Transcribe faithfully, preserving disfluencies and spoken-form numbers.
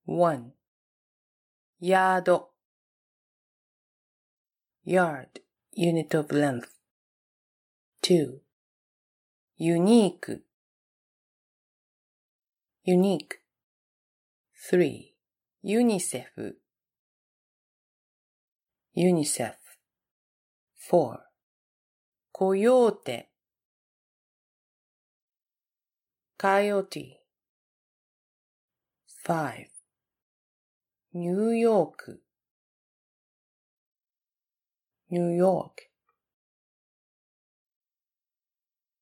one. Yard. Yard, unit of length. two. Unique. Unique. three. UNICEF. UNICEF. four. Coyote. Coyote. five. New York. New York.